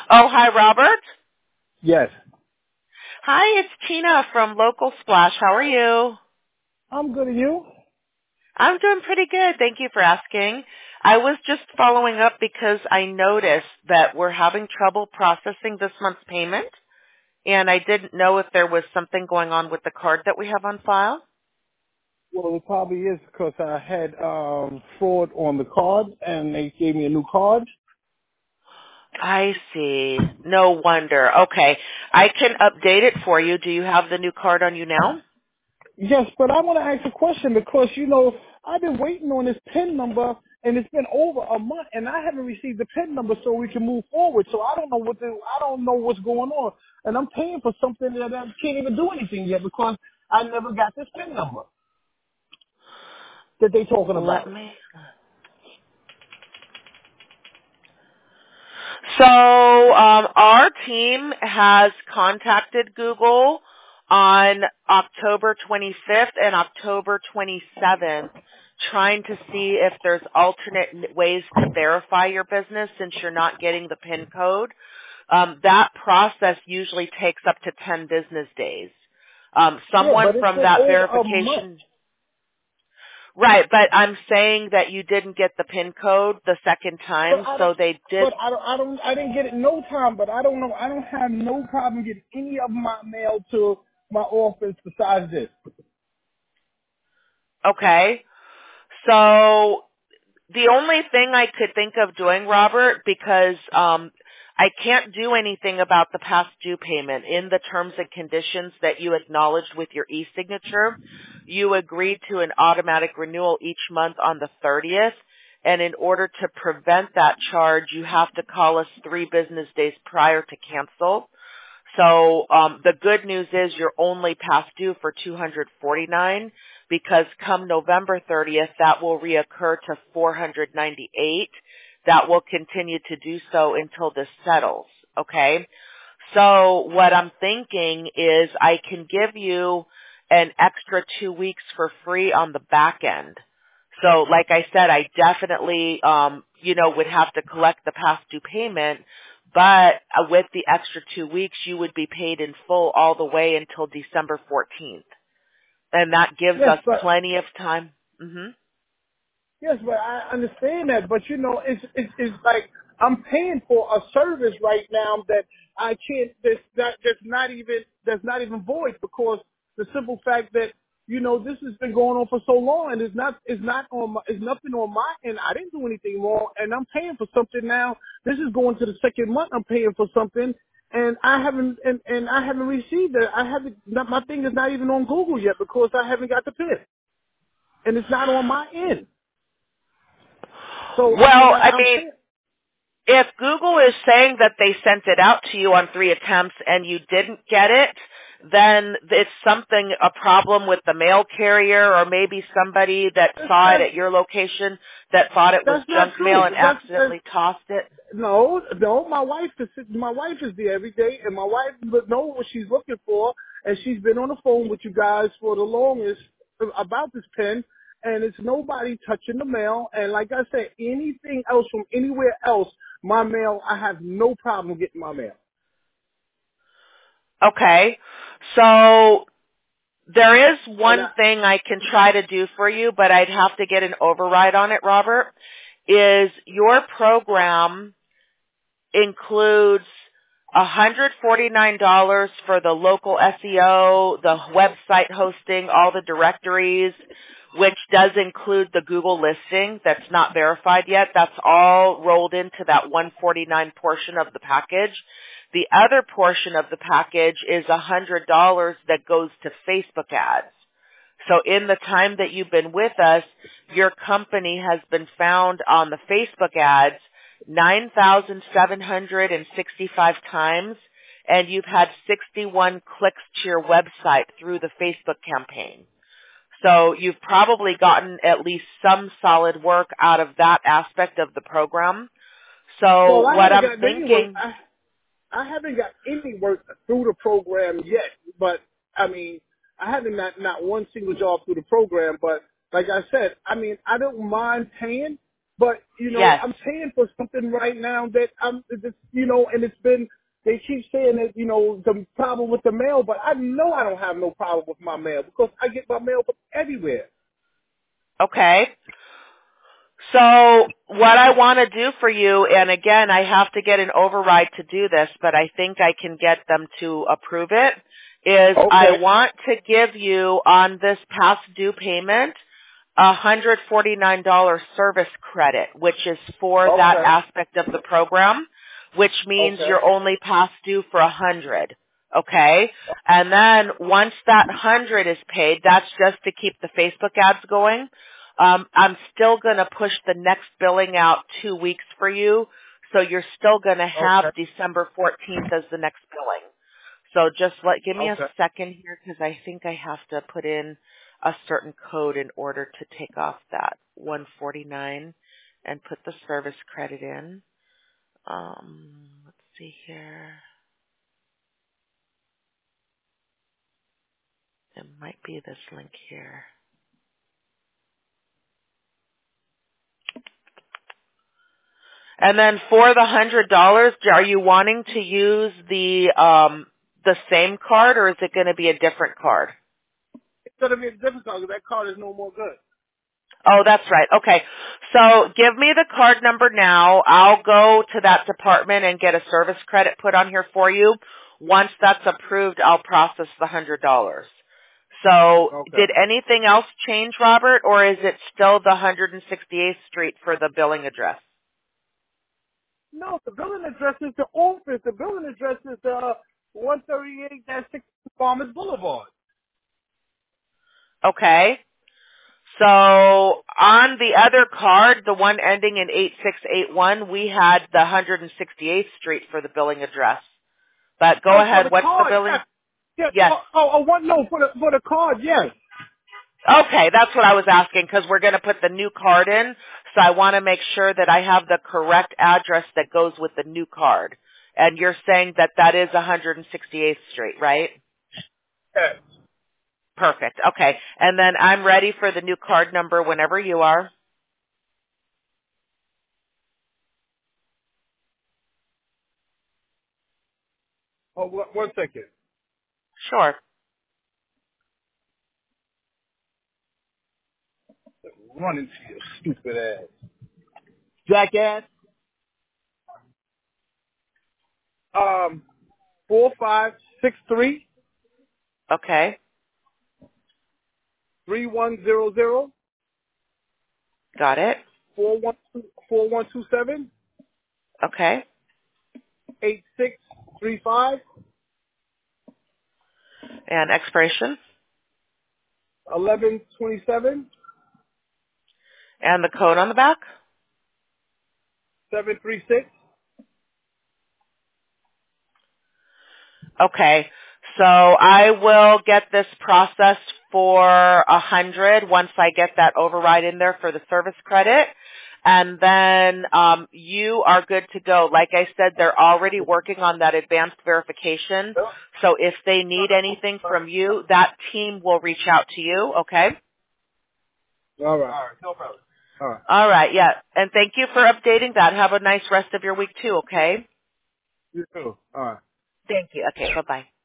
Oh, hi, Robert. Yes. Hi, it's Tina from Local Splash. How are you? I'm good. And you? I'm doing pretty good. Thank you for asking. I was just following up because I noticed that we're having trouble processing this month's payment, and I didn't know if there was something going on with the card that we have on file. Well, it probably is because I had fraud on the card, and they gave me a new card. I see. No wonder. Okay. I can update it for you. Do you have the new card on you now? Yes, but I want to ask a question because, I've been waiting on this PIN number, and it's been over a month, and I haven't received the PIN number so we can move forward. So I don't know I don't know what's going on, and I'm paying for something that I can't even do anything yet because I never got this PIN number that they talking Let about. me. So our team has contacted Google on October 25th and October 27th, trying to see if there's alternate ways to verify your business since you're not getting the PIN code. That process usually takes up to 10 business days. Yeah, Someone but it's from been that over a month. verification. Right, but I'm saying that you didn't get the PIN code the second But time, I don't. so they did. But I didn't get it no time. But I don't know. I don't have no problem getting any of my mail to my office besides this. Okay. So the only thing I could think of doing, Robert, because I can't do anything about the past due payment. In the terms and conditions that you acknowledged with your e-signature, you agreed to an automatic renewal each month on the 30th. And in order to prevent that charge, you have to call us 3 business days prior to cancel. So the good news is you're only past due for 249 because come November 30th, that will reoccur to 498. That will continue to do so until this settles. Okay. So what I'm thinking is I can give you an extra 2 weeks for free on the back end. So like I said, I definitely, would have to collect the past due payment, but with the extra 2 weeks, you would be paid in full all the way until December 14th. And that gives Yes, us but plenty of time. Hmm. yes, but I understand that. But it's like I'm paying for a service right now that I can't. That's not even void because the simple fact that this has been going on for so long and it's nothing on my end. I didn't do anything wrong, and I'm paying for something now. This is going to the second month. I'm paying for something. And I haven't received it. I haven't. My thing is not even on Google yet because I haven't got the PIN, and it's not on my end. So Well, I I'm mean, paying. if Google is saying that they sent it out to you on 3 attempts and you didn't get it, then it's a problem with the mail carrier or maybe somebody that saw it That's at your location that thought it was that's not junk mail true. and accidentally tossed it. No. My wife is there every day, and my wife would know what she's looking for, and she's been on the phone with you guys for the longest about this pen. And it's nobody touching the mail. And like I said, anything else from anywhere else, my mail, I have no problem getting my mail. Okay. So there is And one thing I can try to do for you, but I'd have to get an override on it, Robert, is your program includes $149 for the local SEO, the website hosting, all the directories, which does include the Google listing that's not verified yet. That's all rolled into that 149 portion of the package. The other portion of the package is $100 that goes to Facebook ads. So in the time that you've been with us, your company has been found on the Facebook ads 9,765 times, and you've had 61 clicks to your website through the Facebook campaign. So you've probably gotten at least some solid work out of that aspect of the program. So well, I what haven't I'm gotten any work. thinking, I haven't got any work through the program yet, but I mean, I haven't got not one single job through the program. But like I said, I mean, I don't mind paying. But Yes. I'm paying for something right now that and it's been. They keep saying that the problem with the mail, but I know I don't have no problem with my mail because I get my mail from everywhere. Okay. So what I want to do for you, and again, I have to get an override to do this, but I think I can get them to approve it, is I Okay. want to give you on this past due payment $149 service credit, which is for that Okay. aspect of the program, which means Okay. you're only past due for 100. Okay? And then once that 100 is paid, that's just to keep the Facebook ads going. I'm still going to push the next billing out 2 weeks for you, so you're still going to have Okay. December 14th as the next billing. So just give me a Okay. second here because I think I have to put in a certain code in order to take off that 149 and put the service credit in. Let's see here. It might be this link here. And then for the $100, are you wanting to use the same card or is it going to be a different card? It's gonna be difficult because that card is no more good. Oh, that's right. Okay. So give me the card number now. I'll go to that department and get a service credit put on here for you. Once that's approved, I'll process the $100. So Okay. did anything else change, Robert, or is it still the 168th Street for the billing address? No, the billing address is the office. The billing address is 138-6 Farmers Boulevard. Okay. So on the other card, the one ending in 8681, we had the 168th Street for the billing address. But go Oh, for ahead. the What's the card, billing? yes. Yes. Yes. What? No, for the card, yes. Okay, that's what I was asking because we're going to put the new card in. So I want to make sure that I have the correct address that goes with the new card. And you're saying that that is 168th Street, right? Yes. Perfect. Okay. And then I'm ready for the new card number whenever you are. Oh, one second. Sure. Run into your stupid ass. Jackass. 4563 Okay. 3100 Got it. 4127 Okay. 8635 And expiration 1127 and the code on the back. 736. Okay. So I will get this processed for 100 once I get that override in there for the service credit. And then you are good to go. Like I said, they're already working on that advanced verification. So if they need anything from you, that team will reach out to you, okay? All right. No problem. All right. All right, yeah. And thank you for updating that. Have a nice rest of your week too, okay? You too. All right. Thank you. Okay, bye-bye.